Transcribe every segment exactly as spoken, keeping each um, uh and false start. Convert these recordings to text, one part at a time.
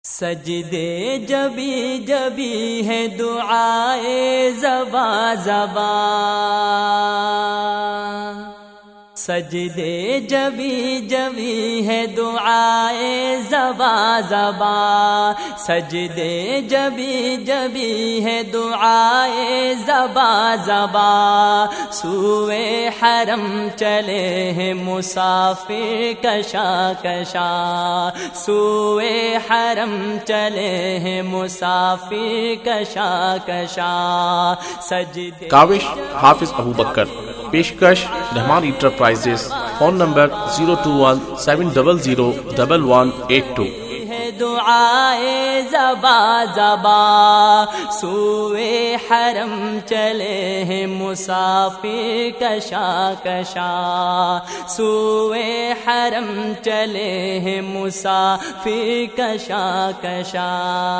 سجدے جبی جبی ہے دعائے زباں زباں، سجدے جبی جبی ہے دعائے زباں زباں، سجدے جبی جبی ہے دعائے زباں زباں، سوئے حرم چلے ہیں مسافر کشا کشا، سوئے حرم چلے ہیں مسافر کشا کشا، سجدے کاوش حافظ ابو بکر، پیشکش Rahman enterprises, phone number zero two one seven double zero double one eight two. دعائے زباں زباں، سوئے حرم چلے ہیں مسافر کشا کشا، سوئے حرم چلے ہیں مسافر کشا کشا،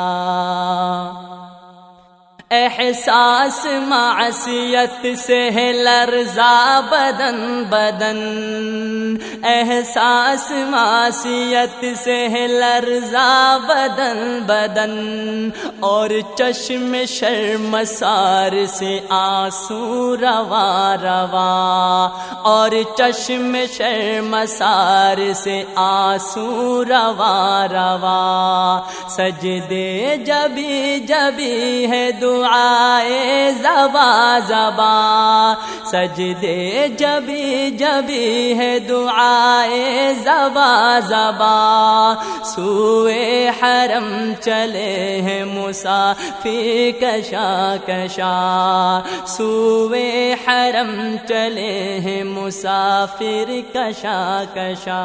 احساس معصیت سے ہے لرزا بدن بدن، احساس معصیت سے ہے لرزا بدن بدن، اور چشم شرمسار سے آنسو رواں رواں، اور چشم شرمسار سے آنسو رواں رواں، سجدے جبی جبی ہے دعائے زباں زباں، سجدے جبی جبی ہے دعائے زباں زباں، سوئے حرم چلے ہیں مسافر کشا کشا، سوئے حرم چلے ہیں مسافر کشا کشا،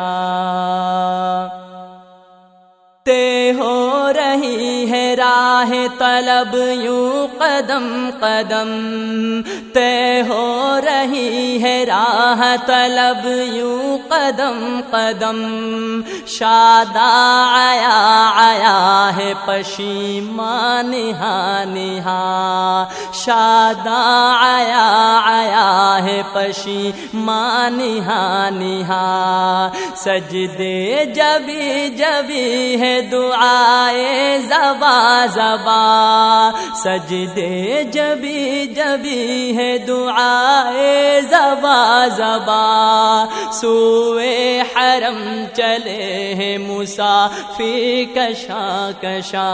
طے ہو رہی ہے راہ طلب یوں قدم قدم، طے ہو رہی ہے راہ طلب یوں قدم قدم، شاداں آیا آیا ہے پشیمان نہا نہا، شاداں آیا آیا ہے پشیمان نہا نہا، سجدے جبی جبی ہے دعائے زباں زباں، سجدے جبی جبی ہے دعائے زباں زباں، سوئے حرم چلے ہیں مسافر کشا کشا،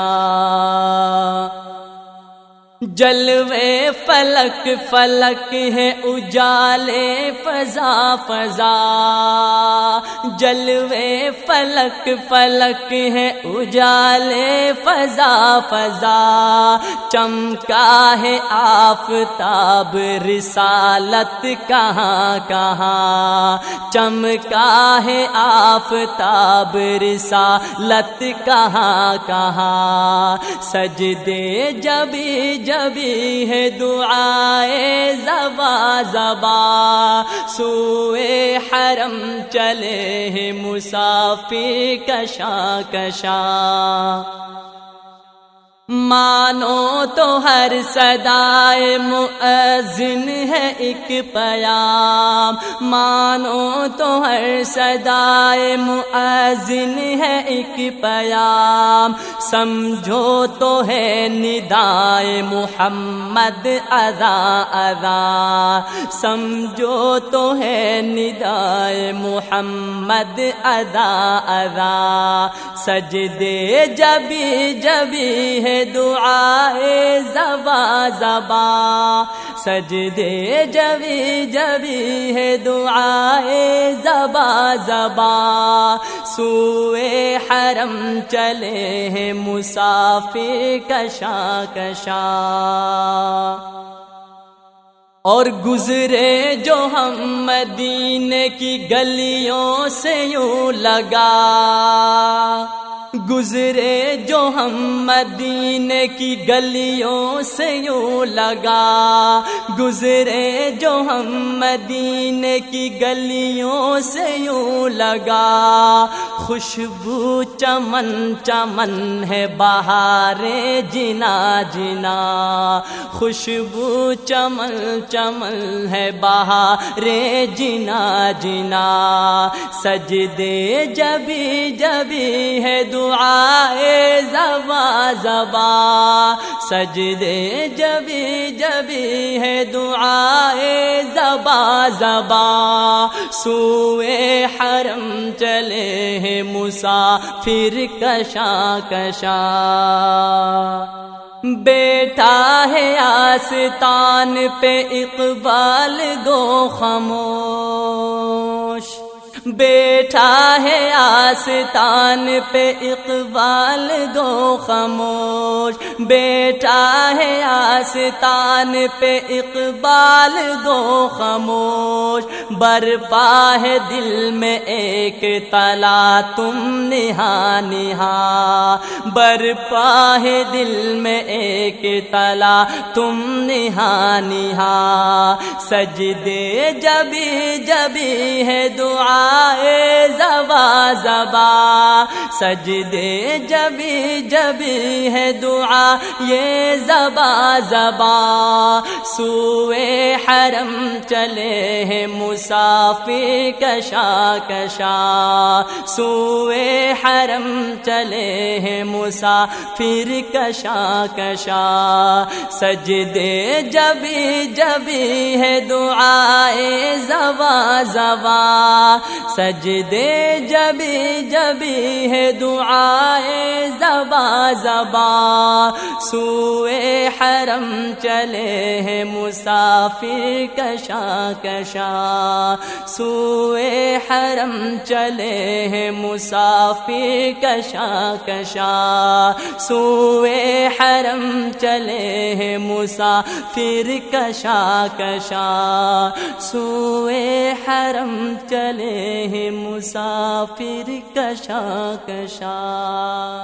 جلوے فلک فلک ہے اجالے فضا فضا، جلوے فلک فلک ہے اجالے فضا فضا، چمکا ہے آفتاب رسالت کہاں کہاں، چمکا ہے آفتاب رسالت کہاں کہاں، سجدے جبی جبی ہے دعائے زباں زباں، سوئے حرم چلے ہیں مسافر کشا کشا، مانو تو ہر صدائے مؤذن ہے ایک پیام، مانو تو ہر صدائے مؤذن ہے ایک پیام، سمجھو تو ہے ندائے محمد اذاں اذاں، سمجھو تو ہے ندائے محمد اذاں اذاں، سجدے جبی جبی ہے دعائے زباں زباں، سجدے جبی جبی ہے دعائے زباں زباں، سوئے حرم چلے ہیں مسافر کشا کشا، اور گزرے جو ہم مدینے کی گلیوں سے یوں لگا، گزرے جو ہم مدینے کی گلیوں سے یوں لگا، گزرے جو ہم مدینے کی گلیوں سے یوں لگا، خوشبو چمن چمن ہے بہارے جنا جنا، خوشبو چمن چمن ہے بہارے جنا جنا، سجدے جبی جبی ہے دعا دعائے زباں زباں، سجدے جبی جبی ہے دعائے زباں زباں، سوئے حرم چلے ہیں مسافر کشاں کشاں، بیٹھا ہے آستان پہ اقبال گو خاموش، بیٹھا ہے آستان پہ اقبال گو خاموش، بیٹھا ہے آستان پہ اقبال گو خاموش، برپا ہے دل میں ایک تلا تم نہا نہا، برپا ہے دل میں ایک تلا تم نہا نہا، سجدے جبی جبی ہے دعا زباں زباں، سجدے جبی جبی ہے دعا یہ زباں زباں، سوئے حرم چلے ہیں مسافر کشاں کشاں، سوئے حرم چلے ہیں مسافر کشاں کشاں، سجدے جبی جبی ہے دعائے زباں زباں، سجدے جبی جبی ہے دعائے زباں زباں، سوئے حرم چلے ہیں مسافر کشاں کشاں، سوئے حرم چلے ہیں مسافر کشاں کشاں، سوئے حرم چلے ہیں مسافر کشاں کشاں، سوئے حرم چلے ہیں مسافر کشاں کشاں۔